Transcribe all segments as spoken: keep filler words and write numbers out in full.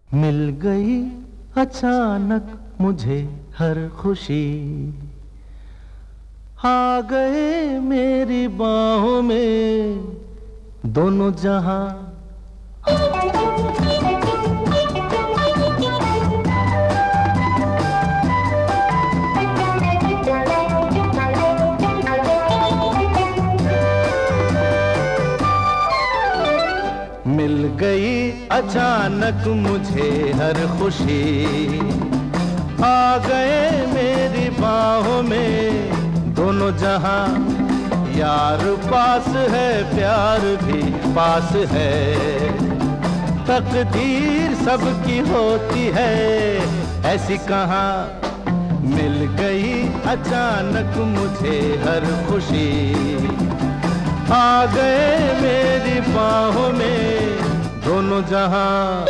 मिल गई अचानक मुझे हर खुशी, आ गए मेरी बाहों में दोनों जहां। मिल गई अचानक मुझे हर खुशी, आ गए मेरी बाहों में दोनों जहां। यार पास है प्यार भी पास है, तकदीर सबकी होती है ऐसी कहाँ। मिल गई अचानक मुझे हर खुशी, आ गए मेरी बाहों में दोनों जहां।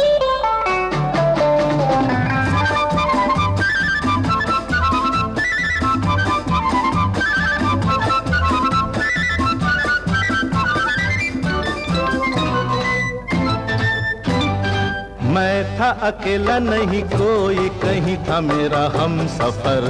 मैं था अकेला नहीं कोई, कहीं था मेरा हमसफर।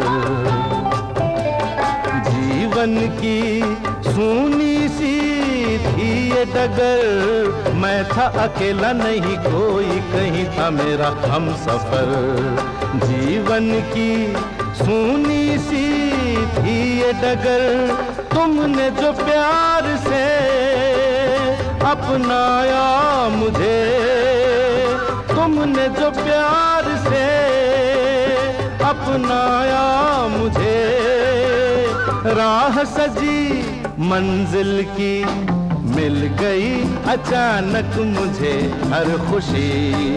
जीवन की सूनी सी थी ये डगर, मैं था अकेला नहीं कोई, कहीं था मेरा हमसफर। जीवन की सूनी सी थी ये डगर, तुमने जो प्यार से अपनाया मुझे, तुमने जो प्यार से अपनाया मुझे। राह सजी मंजिल की, मिल गई अचानक मुझे हर खुशी,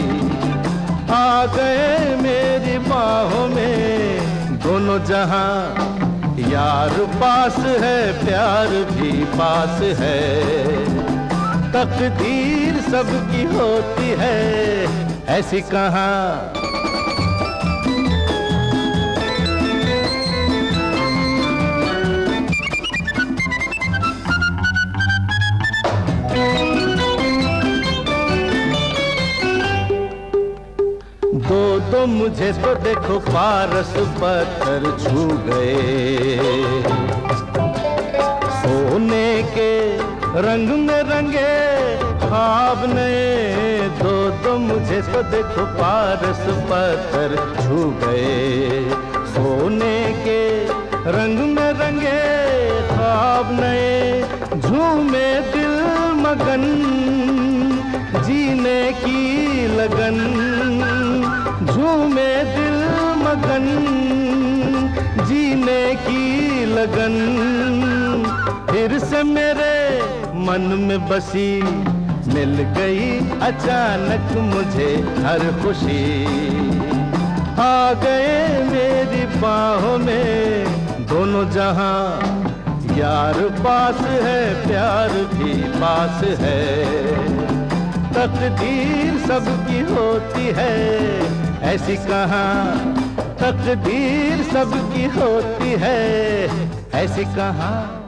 आ गए मेरी बाहों में दोनों जहां। यार पास है प्यार भी पास है, तकदीर सबकी होती है ऐसी कहाँ। दो दो मुझे तो देखो पारस पत्थर छू गए, सोने के रंग में रंगे ख्वाब नए। दो दो मुझे तो देखो पारस पत्थर छू गए, सोने के रंग में रंगे ख्वाब नए। झूमे दिल मगन जीने की लगन, झूमे दिल मगन जीने की लगन। फिर से मेरे मन में बसी, मिल गई अचानक मुझे हर खुशी, आ गए मेरी बाहों में दोनों जहां। यार पास है प्यार भी पास है, तकदीर सबकी होती है ऐसी कहाँ। तकदीर सबकी होती है ऐसी कहाँ।